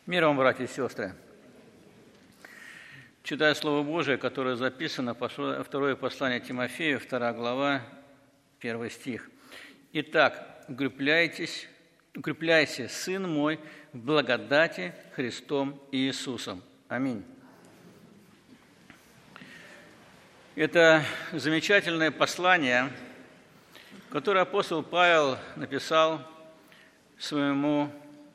Мир вам, братья и сестры! Читаю Слово Божие, которое записано, второе послание Тимофею, 2 глава, 1 стих. «Итак, укрепляйся, сын мой, в благодати Христом Иисусом». Аминь. Это замечательное послание, которое апостол Павел написал своему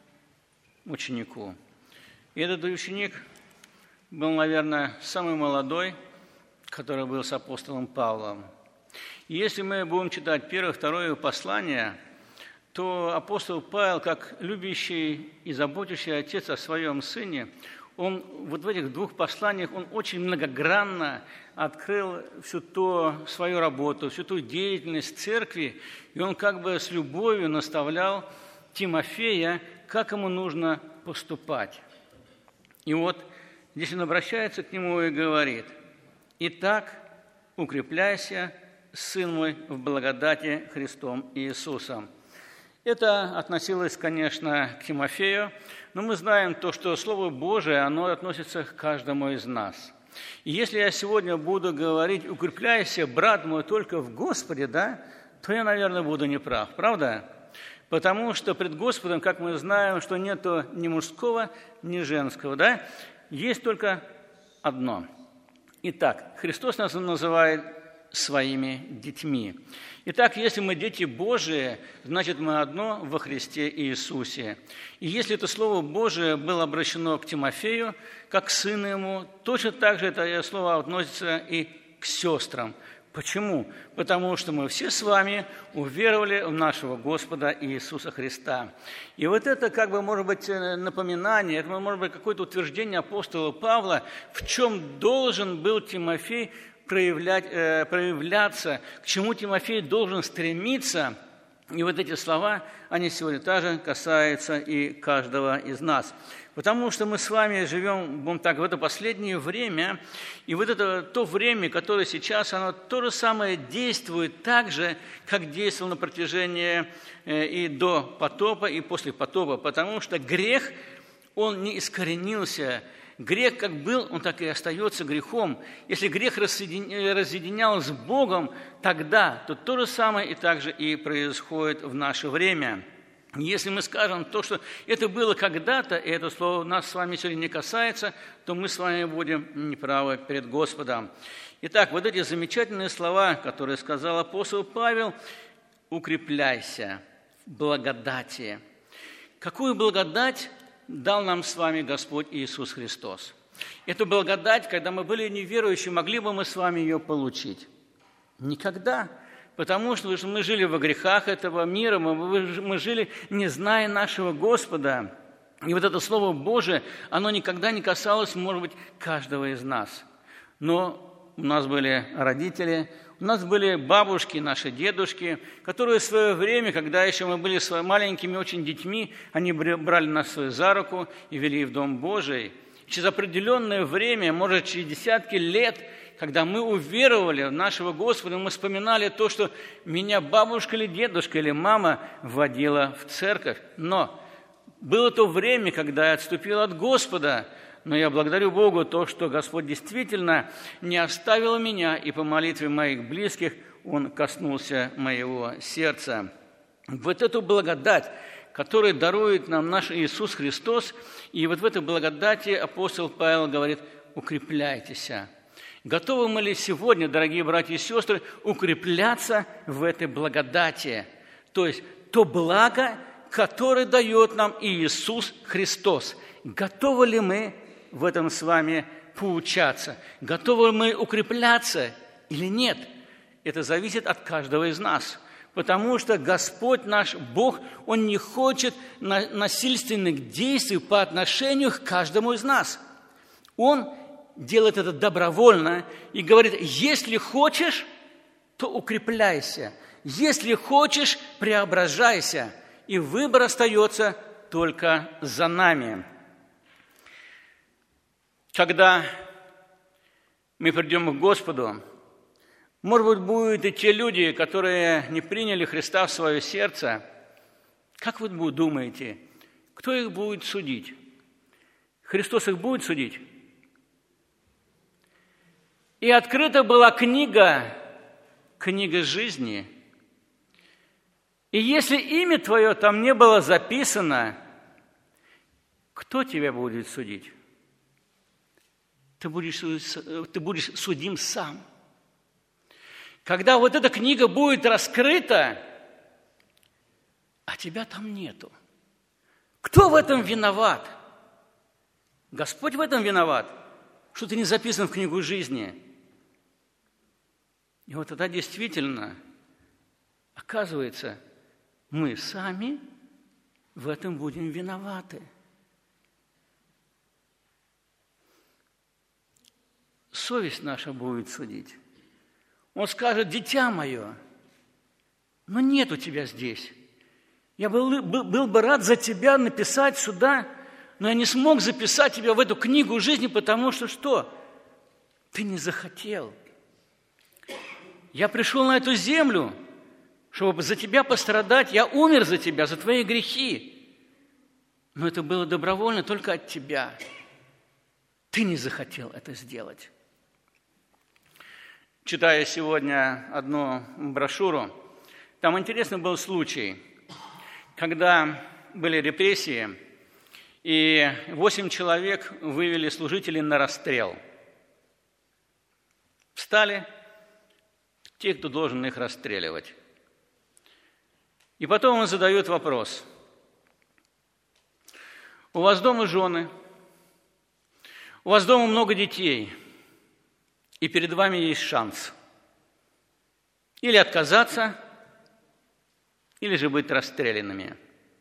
ученику. И этот ученик был, наверное, самый молодой, который был с апостолом Павлом. И если мы будем читать первое, второе послание, то апостол Павел, как любящий и заботящий отец о своем сыне, он вот в этих двух посланиях он очень многогранно открыл всю ту свою работу, всю ту деятельность церкви, и он как бы с любовью наставлял Тимофея, как ему нужно поступать. И вот здесь он обращается к нему и говорит: «Итак, укрепляйся, сын мой, в благодати Христом Иисусом». Это относилось, конечно, к Тимофею, но мы знаем то, что Слово Божие, оно относится к каждому из нас. И если я сегодня буду говорить «укрепляйся, брат мой, только в Господе», да, то я, наверное, буду неправ, правда? Потому что пред Господом, как мы знаем, что нету ни мужского, ни женского, да? Есть только одно. Итак, Христос нас называет своими детьми. Итак, если мы дети Божии, значит, мы одно во Христе Иисусе. И если это Слово Божие было обращено к Тимофею, как к сыну ему, точно так же это слово относится и к сестрам. Почему? Потому что мы все с вами уверовали в нашего Господа Иисуса Христа. И вот это как бы может быть напоминание, это может быть какое-то утверждение апостола Павла, в чем должен был Тимофей проявляться, к чему Тимофей должен стремиться. И вот эти слова, они сегодня также касаются и каждого из нас. Потому что мы с вами живем, будем так, в это последнее время, и вот это то время, которое сейчас, оно то же самое действует так же, как действовало на протяжении и до потопа, и после потопа, потому что грех, он не искоренился. Грех как был, он так и остается грехом. Если грех разъединял с Богом тогда, то то же самое и так же и происходит в наше время. Если мы скажем то, что это было когда-то, и это слово нас с вами сегодня не касается, то мы с вами будем неправы перед Господом. Итак, вот эти замечательные слова, которые сказал апостол Павел: «Укрепляйся в благодати». Какую благодать дал нам с вами Господь Иисус Христос? Эту благодать, когда мы были неверующие, могли бы мы с вами ее получить? Никогда. Потому что мы жили во грехах этого мира, мы жили, не зная нашего Господа. И вот это Слово Божие, оно никогда не касалось, может быть, каждого из нас. Но у нас были родители, у нас были бабушки, наши дедушки, которые в свое время, когда еще мы были маленькими очень детьми, они брали нас за руку и вели в Дом Божий. Через определенное время, может, через десятки лет, когда мы уверовали в нашего Господа, мы вспоминали то, что меня бабушка или дедушка или мама вводила в церковь. Но было то время, когда я отступил от Господа, но я благодарю Богу то, что Господь действительно не оставил меня, и по молитве моих близких Он коснулся моего сердца. Вот эту благодать, которую дарует нам наш Иисус Христос, и вот в этой благодати апостол Павел говорит: «Укрепляйтесь». Готовы мы ли сегодня, дорогие братья и сестры, укрепляться в этой благодати? То есть то благо, которое дает нам Иисус Христос. Готовы ли мы в этом с вами поучаться? Готовы ли мы укрепляться или нет? Это зависит от каждого из нас. Потому что Господь наш Бог, Он не хочет насильственных действий по отношению к каждому из нас. Он делает это добровольно и говорит: если хочешь, то укрепляйся. Если хочешь, преображайся. И выбор остается только за нами. Когда мы придем к Господу, может быть, будут и те люди, которые не приняли Христа в свое сердце. Как вы думаете, кто их будет судить? Христос их будет судить. И открыта была книга жизни. И если имя твое там не было записано, кто тебя будет судить? Ты будешь судим сам. Когда вот эта книга будет раскрыта, а тебя там нету. Кто в этом виноват? Господь в этом виноват, что ты не записан в книгу жизни. И вот тогда действительно, оказывается, мы сами в этом будем виноваты. Совесть наша будет судить. Он скажет: дитя мое, но нету тебя здесь. Я был бы рад за тебя написать сюда, но я не смог записать тебя в эту книгу жизни, потому что что? Ты не захотел. Я пришел на эту землю, чтобы за тебя пострадать. Я умер за тебя, за твои грехи. Но это было добровольно только от тебя. Ты не захотел это сделать. Читая сегодня одну брошюру, там интересный был случай, когда были репрессии, и 8 человек вывели служителей на расстрел. Встали те, кто должен их расстреливать. И потом он задает вопрос: у вас дома жены, у вас дома много детей, и перед вами есть шанс или отказаться, или же быть расстрелянными.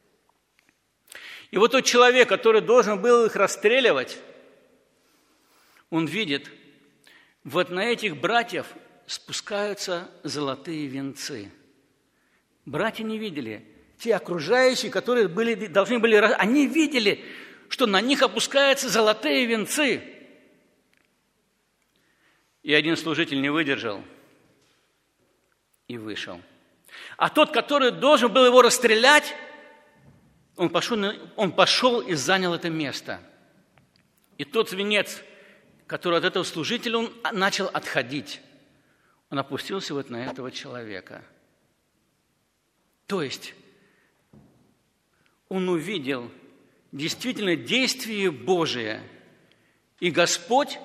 И вот тот человек, который должен был их расстреливать, он видит, вот на этих братьев спускаются золотые венцы. Братья не видели. Те окружающие, которые должны были, они видели, что на них опускаются золотые венцы. И один служитель не выдержал и вышел. А тот, который должен был его расстрелять, он пошел и занял это место. И тот венец, который от этого служителя, он начал отходить. Он опустился вот на этого человека. То есть он увидел действительно действие Божие. И Господь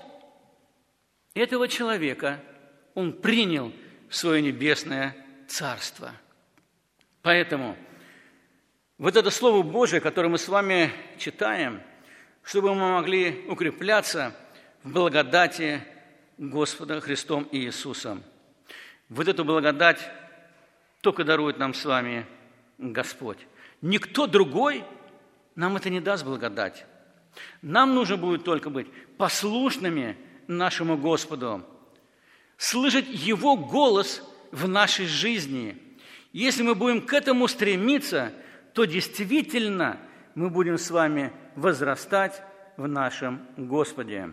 этого человека, он принял в свое небесное царство. Поэтому вот это Слово Божие, которое мы с вами читаем, чтобы мы могли укрепляться в благодати Господа Христом Иисусом. Вот эту благодать только дарует нам с вами Господь. Никто другой нам это не даст благодать. Нам нужно будет только быть послушными нашему Господу, слышать Его голос в нашей жизни. Если мы будем к этому стремиться, то действительно мы будем с вами возрастать в нашем Господе.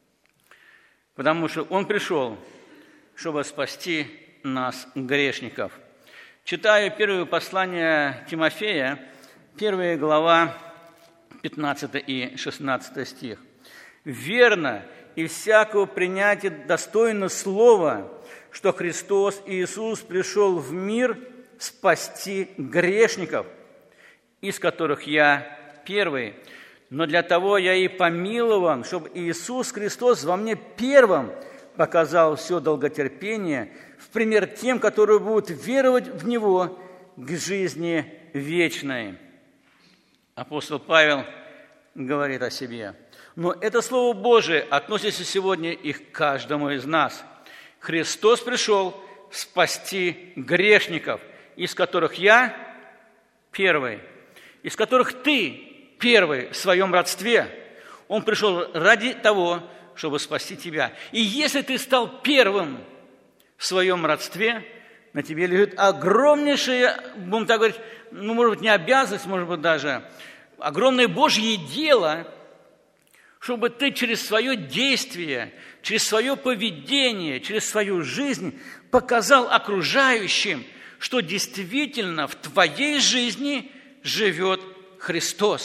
Потому что Он пришел, чтобы спасти нас, грешников. Читаю первое послание Тимофея, 1 глава, 15 и 16 стих. «Верно и всякого принятия достойно слова, что Христос Иисус пришел в мир спасти грешников, из которых я первый. Но для того я и помилован, чтобы Иисус Христос во мне первым показал все долготерпение, в пример тем, которые будут веровать в Него к жизни вечной». Апостол Павел говорит о себе. Но это Слово Божие относится сегодня и к каждому из нас. Христос пришел спасти грешников, из которых я первый, из которых ты первый в своем родстве. Он пришел ради того, чтобы спасти тебя. И если ты стал первым в своем родстве, на тебе лежит огромнейшая, будем так говорить, может быть, не обязанность, может быть, даже огромное Божье дело, чтобы ты через свое действие, через свое поведение, через свою жизнь показал окружающим, что действительно в твоей жизни живет Христос,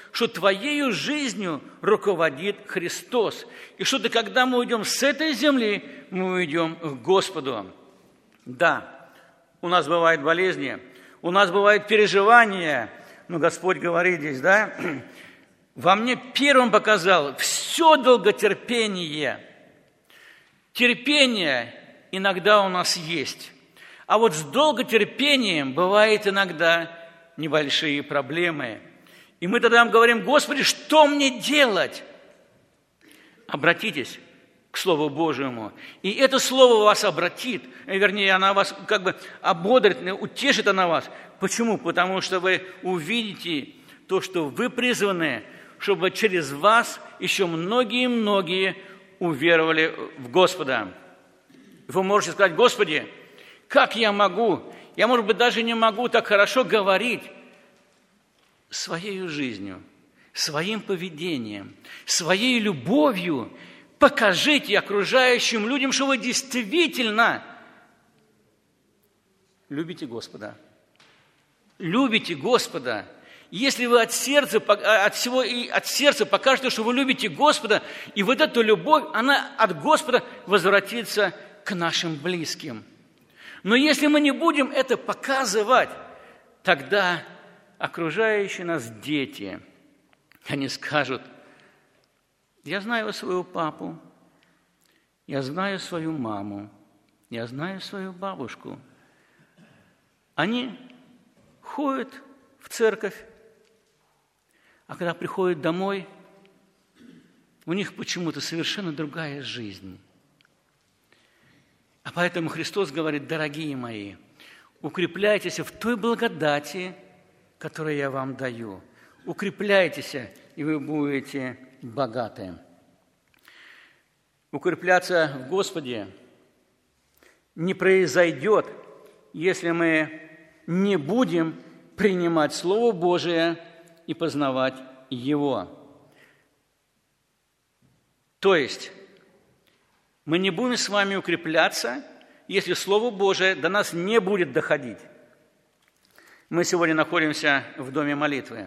что твоею жизнью руководит Христос. И что когда мы уйдем с этой земли, мы уйдем к Господу. Да, у нас бывают болезни, у нас бывают переживания, но Господь говорит здесь, да, во мне первым показал все долготерпение. Терпение иногда у нас есть, а вот с долготерпением бывает иногда небольшие проблемы. И мы тогда говорим: Господи, что мне делать? Обратитесь к Слову Божьему, и это Слово вас обратит, вернее, оно вас как бы ободрит, утешит оно вас. Почему? Потому что вы увидите то, что вы призваны, чтобы через вас еще многие-многие уверовали в Господа. Вы можете сказать: Господи, как я могу? Я, может быть, даже не могу так хорошо говорить своей жизнью, своим поведением, своей любовью. Покажите окружающим людям, что вы действительно любите Господа. Любите Господа. Если вы от сердца покажете, что вы любите Господа, и вот эта любовь, она от Господа возвратится к нашим близким. Но если мы не будем это показывать, тогда окружающие нас дети, они скажут: я знаю своего папу, я знаю свою маму, я знаю свою бабушку. Они ходят в церковь, а когда приходят домой, у них почему-то совершенно другая жизнь. А поэтому Христос говорит: дорогие мои, укрепляйтесь в той благодати, которую я вам даю. Укрепляйтесь, и вы будете богаты. Укрепляться в Господе не произойдет, если мы не будем принимать Слово Божие и познавать Его. То есть мы не будем с вами укрепляться, если Слово Божие до нас не будет доходить. Мы сегодня находимся в доме молитвы.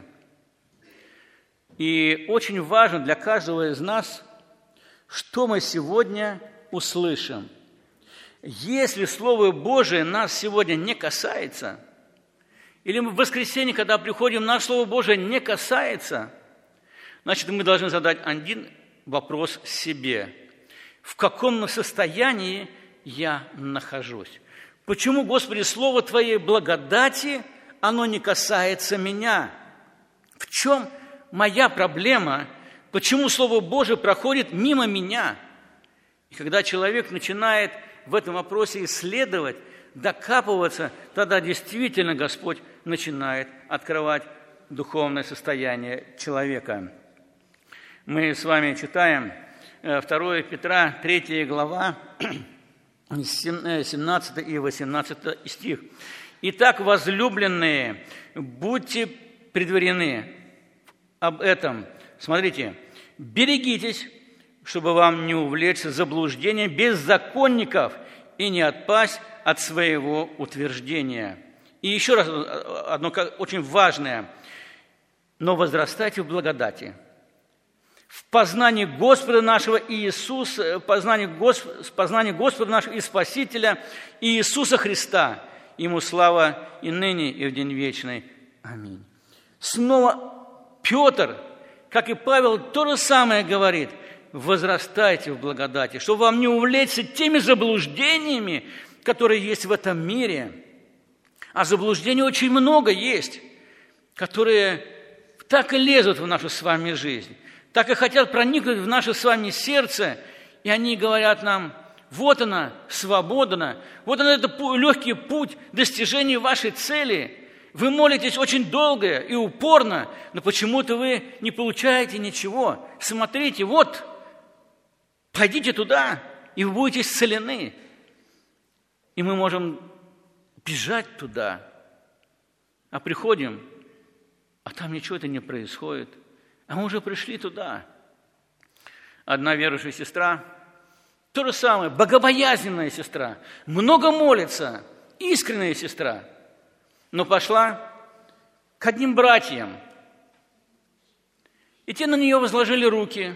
И очень важно для каждого из нас, что мы сегодня услышим. Если Слово Божие нас сегодня не касается, или мы в воскресенье, когда приходим, наше Слово Божие не касается, значит, мы должны задать один вопрос себе. В каком состоянии я нахожусь? Почему, Господи, Слово Твоей благодати, оно не касается меня? В чем моя проблема? Почему Слово Божие проходит мимо меня? И когда человек начинает в этом вопросе исследовать, докапываться, тогда действительно Господь начинает открывать духовное состояние человека. Мы с вами читаем 2 Петра, 3 глава, 17 и 18 стих. «Итак, возлюбленные, будьте предварены об этом». Смотрите, «берегитесь, чтобы вам не увлечься заблуждением беззаконников и не отпасть от своего утверждения». И еще раз одно очень важное. «Но возрастайте в благодати, в познании Господа нашего Иисуса, в познании Господа нашего и Спасителя Иисуса Христа. Ему слава и ныне, и в день вечный. Аминь». Снова Петр, как и Павел, то же самое говорит: возрастайте в благодати, чтобы вам не увлечься теми заблуждениями, которые есть в этом мире. А заблуждений очень много есть, которые так и лезут в нашу с вами жизнь, так и хотят проникнуть в наше с вами сердце, и они говорят нам: вот она, свобода, вот она, это легкий путь достижения вашей цели. Вы молитесь очень долго и упорно, но почему-то вы не получаете ничего. Смотрите, вот, пойдите туда, и вы будете исцелены. И мы можем бежать туда, а приходим, а там ничего это не происходит. А мы уже пришли туда. Одна верующая сестра, то же самое, богобоязненная сестра, много молится, искренняя сестра, но пошла к одним братьям И те на нее возложили руки.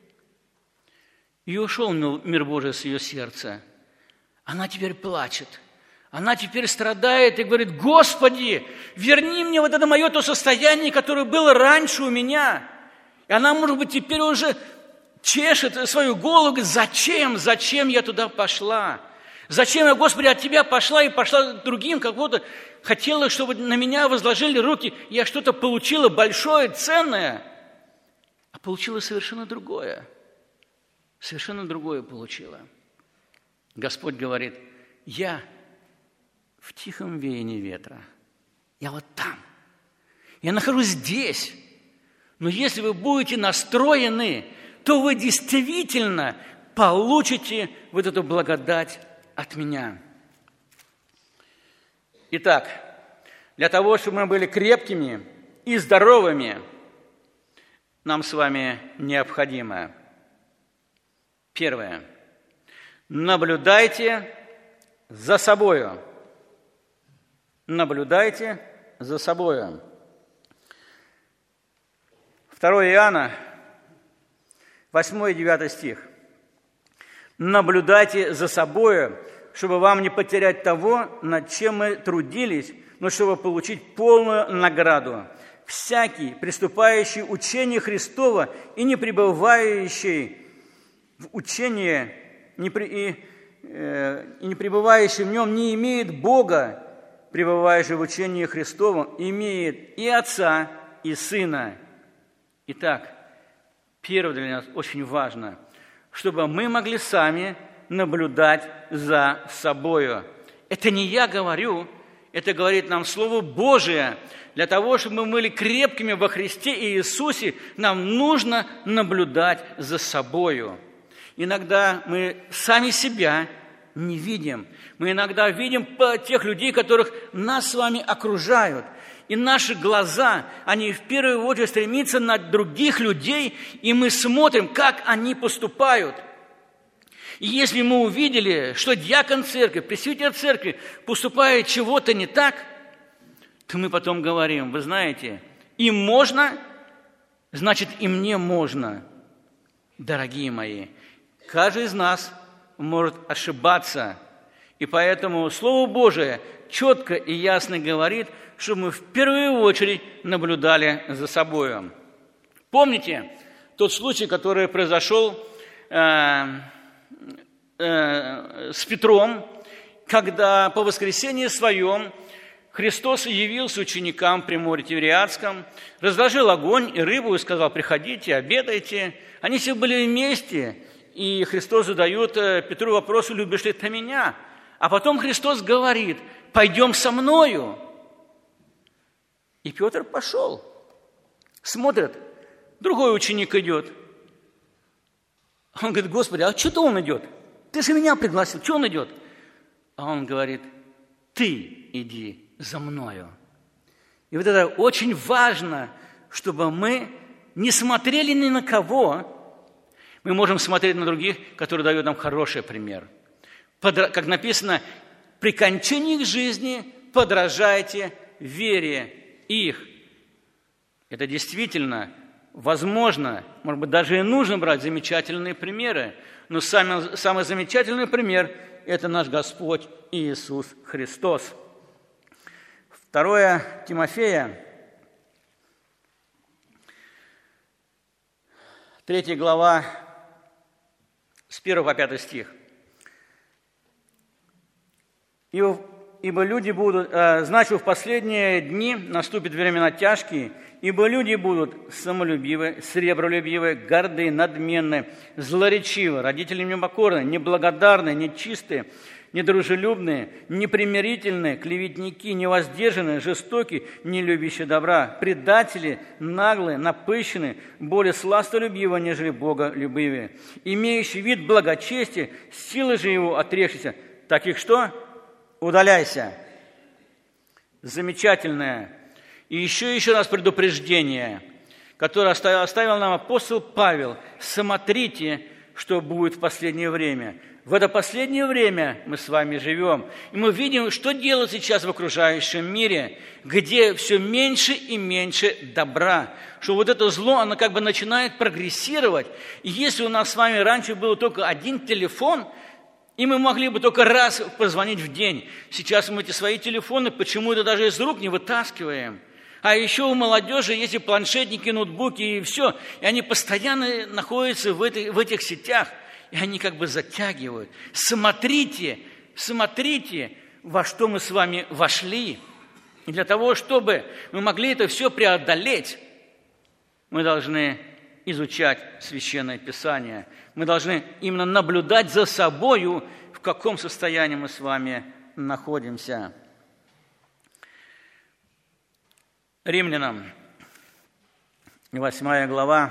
И ушел мир Божий с ее сердца. Она теперь плачет. Она теперь страдает и говорит: Господи, верни мне вот это мое то состояние, которое было раньше у меня. И она, может быть, теперь уже чешет свою голову, говорит: зачем я туда пошла? Зачем я, Господи, от Тебя пошла и пошла к другим, как будто хотела, чтобы на меня возложили руки, я что-то получила большое, ценное, а получила совершенно другое. Совершенно другое получила. Господь говорит: я в тихом веянии ветра, я вот там, я нахожусь здесь, но если вы будете настроены, то вы действительно получите вот эту благодать от меня. Итак, для того, чтобы мы были крепкими и здоровыми, нам с вами необходимо: первое, наблюдайте за собою. Наблюдайте за собою. 2 Иоанна, 8 и 9 стих. Наблюдайте за собою, чтобы вам не потерять того, над чем мы трудились, но чтобы получить полную награду. Всякий, приступающий учение Христова и не пребывающий в учении, и не пребывающий в нем, не имеет Бога, пребывающий в учении Христовом, имеет и Отца, и Сына. Итак, первое для нас очень важно, чтобы мы могли сами наблюдать за собою. Это не я говорю, это говорит нам Слово Божие. Для того, чтобы мы были крепкими во Христе и Иисусе, нам нужно наблюдать за собою. Иногда мы сами себя не видим. Мы иногда видим тех людей, которых нас с вами окружают. И наши глаза, они в первую очередь стремятся на других людей, и мы смотрим, как они поступают. И если мы увидели, что диакон церкви, пресвитер церкви поступает чего-то не так, то мы потом говорим: вы знаете, им можно, значит, и мне можно. Дорогие мои, каждый из нас может ошибаться. И поэтому Слово Божие четко и ясно говорит, чтобы мы в первую очередь наблюдали за собой. Помните тот случай, который произошел с Петром, когда по воскресенье своем Христос явился ученикам при море Тивериадском, разложил огонь и рыбу и сказал: приходите, обедайте. Они все были вместе, и Христос задает Петру вопрос: любишь ли ты меня? А потом Христос говорит: пойдем со мною. И Петр пошел. Смотрит, другой ученик идет. Он говорит: Господи, а что-то он идет? Ты же меня пригласил, что он идет? А он говорит: ты иди за мною. И вот это очень важно, чтобы мы не смотрели ни на кого. Мы можем смотреть на других, которые дают нам хороший пример. Как написано: при кончании их жизни подражайте вере их. Это действительно возможно, может быть, даже и нужно брать замечательные примеры. Но самый замечательный пример – это наш Господь Иисус Христос. 2 Тимофея, 3 глава, с 1 по 5 стих. «Ибо люди будут, значит, в последние дни наступят времена тяжкие, ибо люди будут самолюбивы, сребролюбивы, горды, надменны, злоречивы, родителям непокорны, неблагодарны, нечистые, недружелюбные, непримирительные, клеветники, невоздержанные, жестокие, не любящие добра, предатели, наглые, напыщенные, более сластолюбивые, нежели боголюбивые, имеющие вид благочестия, силы же его отрекшиеся. Таких что? Удаляйся». Замечательное. И еще раз предупреждение, которое оставил нам апостол Павел. Смотрите, что будет в последнее время. В это последнее время мы с вами живем, и мы видим, что делать сейчас в окружающем мире, где все меньше и меньше добра, что вот это зло, оно как бы начинает прогрессировать. И если у нас с вами раньше был только один телефон, и мы могли бы только раз позвонить в день, сейчас мы эти свои телефоны почему-то даже из рук не вытаскиваем. А еще у молодежи есть и планшетники, ноутбуки, и все, и они постоянно находятся в этих сетях. И они как бы затягивают. Смотрите, во что мы с вами вошли. И для того, чтобы мы могли это все преодолеть, мы должны изучать Священное Писание. Мы должны именно наблюдать за собою, в каком состоянии мы с вами находимся. Римлянам, 8 глава,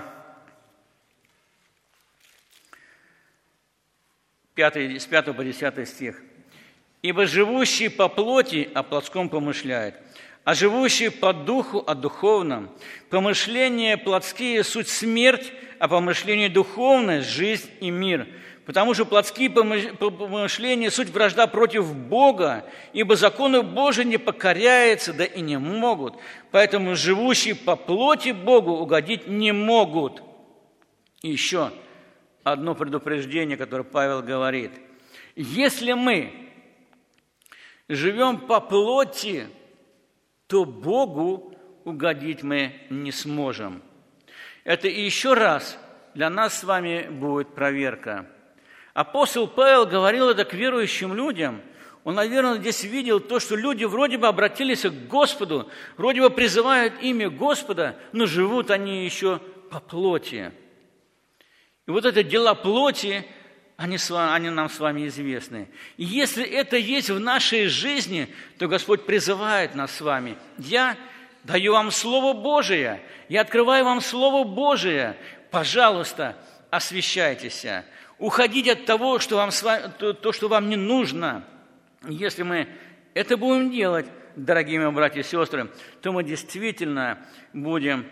с 5 по 10 стих. «Ибо живущий по плоти о плотском помышляет, а живущий по духу о духовном. Помышления плотские – суть смерть, а помышления духовное – жизнь и мир. Потому что плотские помышления – суть вражда против Бога, ибо закону Божию не покоряются, да и не могут. Поэтому живущие по плоти Богу угодить не могут». И еще одно предупреждение, которое Павел говорит. Если мы живем по плоти, то Богу угодить мы не сможем. Это и еще раз для нас с вами будет проверка. Апостол Павел говорил это к верующим людям. Он, наверное, здесь видел то, что люди вроде бы обратились к Господу, вроде бы призывают имя Господа, но живут они еще по плоти. И вот это дела плоти, они нам с вами известны. И если это есть в нашей жизни, то Господь призывает нас с вами. Я даю вам Слово Божие, я открываю вам Слово Божие. Пожалуйста, освящайтесь. Уходите от того, что вам не нужно. Если мы это будем делать, дорогие мои братья и сестры, то мы действительно будем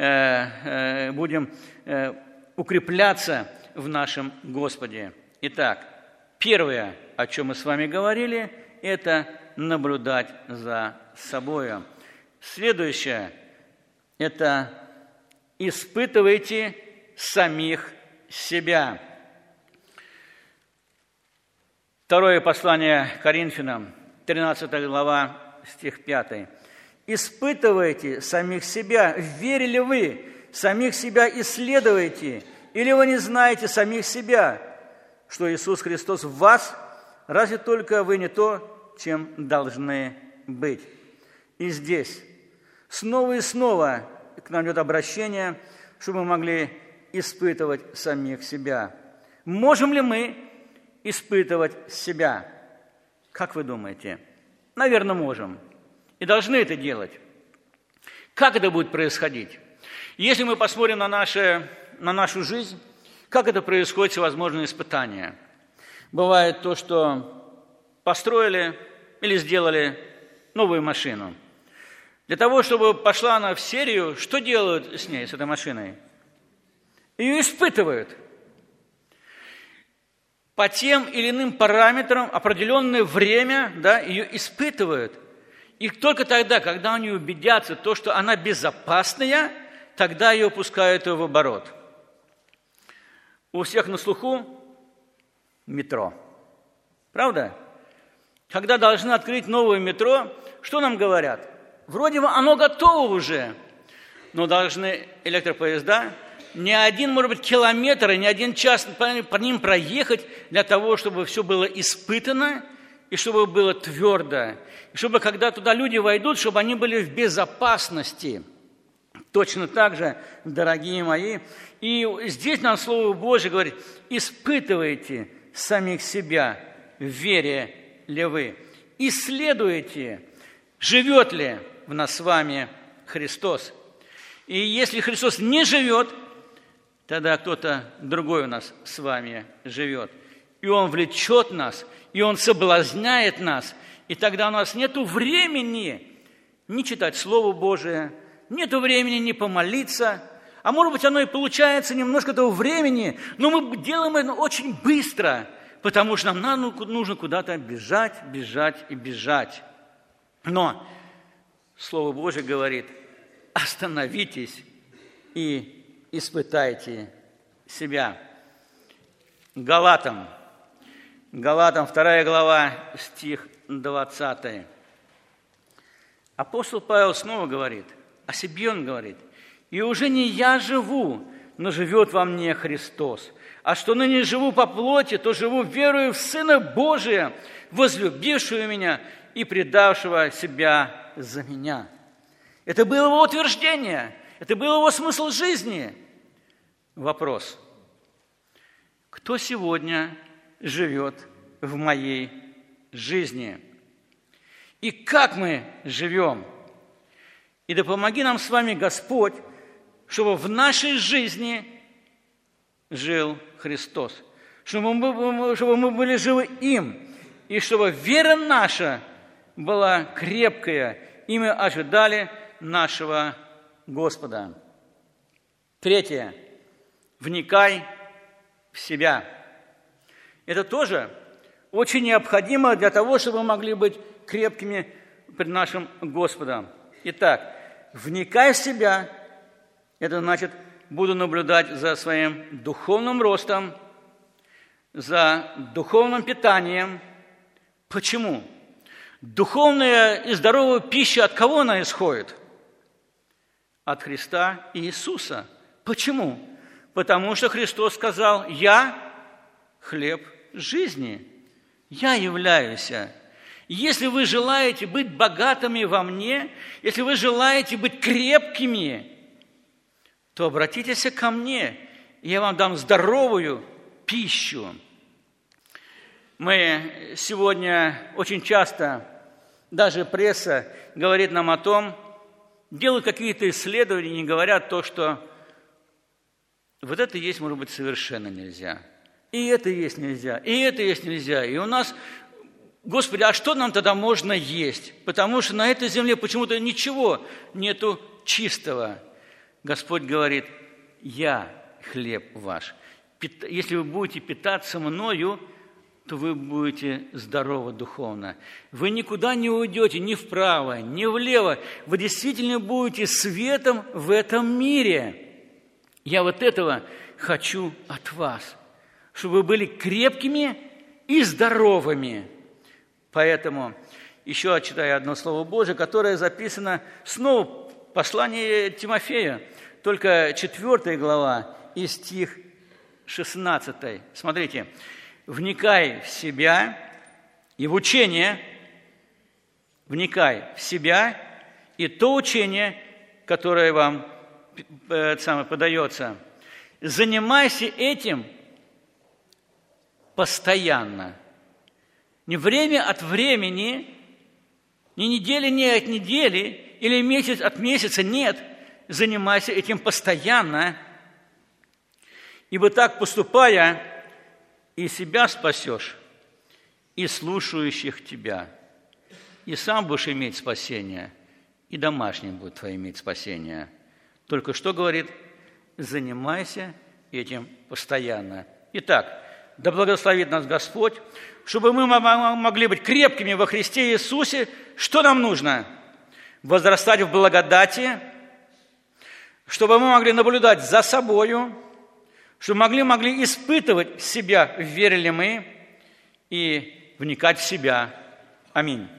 укрепляться в нашем Господе. Итак, первое, о чем мы с вами говорили, это наблюдать за собой. Следующее – это испытывайте самих себя. Второе послание Коринфянам, 13 глава, стих 5. «Испытывайте самих себя, верили вы, самих себя исследуйте, или вы не знаете самих себя, что Иисус Христос в вас, разве только вы не то, чем должны быть». И здесь снова и снова к нам идет обращение, чтобы мы могли испытывать самих себя. Можем ли мы испытывать себя? Как вы думаете? Наверное, можем. И должны это делать. Как это будет происходить? Если мы посмотрим на нашу жизнь, как это происходит, всевозможные испытания. Бывает то, что построили или сделали новую машину. Для того, чтобы пошла она в серию, что делают с ней, с этой машиной? Ее испытывают. По тем или иным параметрам определенное время, ее испытывают. И только тогда, когда они убедятся, что она безопасная, тогда ее пускают в оборот. У всех на слуху метро. Правда? Когда должны открыть новое метро, что нам говорят? Вроде бы оно готово уже, но должны электропоезда не один, может быть, километр, и не один час по ним проехать для того, чтобы все было испытано и чтобы было твердо. И чтобы, когда туда люди войдут, чтобы они были в безопасности. Точно так же, дорогие мои, и здесь нам Слово Божие говорит: испытывайте самих себя, в вере ли вы, исследуйте, живет ли в нас с вами Христос. И если Христос не живет, тогда кто-то другой у нас с вами живет. И Он влечет нас, и Он соблазняет нас, и тогда у нас нет времени не читать Слово Божие, нет времени не помолиться, а может быть, оно и получается немножко того времени, но мы делаем это очень быстро, потому что нам нужно куда-то бежать, бежать и бежать. Но Слово Божие говорит: остановитесь и испытайте себя. Галатам 2 глава, стих 20. Апостол Павел снова говорит, о себе он говорит: «И уже не я живу, но живет во мне Христос. А что ныне живу по плоти, то живу верою в Сына Божия, возлюбившего меня и предавшего себя за меня». Это было его утверждение, это был его смысл жизни. Вопрос: кто сегодня живет в моей жизни? И как мы живем? И да помоги нам с вами Господь, чтобы в нашей жизни жил Христос, чтобы мы были живы им, и чтобы вера наша была крепкая, и мы ожидали нашего Господа. Третье. Вникай в себя. Это тоже очень необходимо для того, чтобы мы могли быть крепкими пред нашим Господом. Итак, вникай в себя. Это значит, буду наблюдать за своим духовным ростом, за духовным питанием. Почему? Духовная и здоровая пища от кого она исходит? От Христа и Иисуса. Почему? Потому что Христос сказал: «Я хлеб жизни, я являюсь». Если вы желаете быть богатыми во мне, если вы желаете быть крепкими, то обратитесь ко мне, и я вам дам здоровую пищу. Мы сегодня очень часто, даже пресса говорит нам о том, делают какие-то исследования и говорят то, что вот это есть, может быть, совершенно нельзя. И это есть нельзя, и это есть нельзя. И у нас, Господи, а что нам тогда можно есть? Потому что на этой земле почему-то ничего нету чистого. Господь говорит: «Я хлеб ваш». Если вы будете питаться мною, то вы будете здоровы духовно. Вы никуда не уйдете, ни вправо, ни влево. Вы действительно будете светом в этом мире. Я вот этого хочу от вас, чтобы вы были крепкими и здоровыми. Поэтому еще читаю одно Слово Божие, которое записано снова в послании Тимофея, только 4 глава и стих 16. Смотрите: «Вникай в себя и в учение, вникай в себя и то учение, которое вам подается. Занимайся этим постоянно». Не время от времени, не недели не от недели, или месяц от месяца, нет. Занимайся этим постоянно, ибо так поступая, и себя спасешь, и слушающих тебя, и сам будешь иметь спасение, и домашний будет твой иметь спасение. Только что говорит: занимайся этим постоянно. Итак, да благословит нас Господь, чтобы мы могли быть крепкими во Христе Иисусе. Что нам нужно? Возрастать в благодати, чтобы мы могли наблюдать за собою, чтобы могли испытывать себя, верили мы, и вникать в себя. Аминь.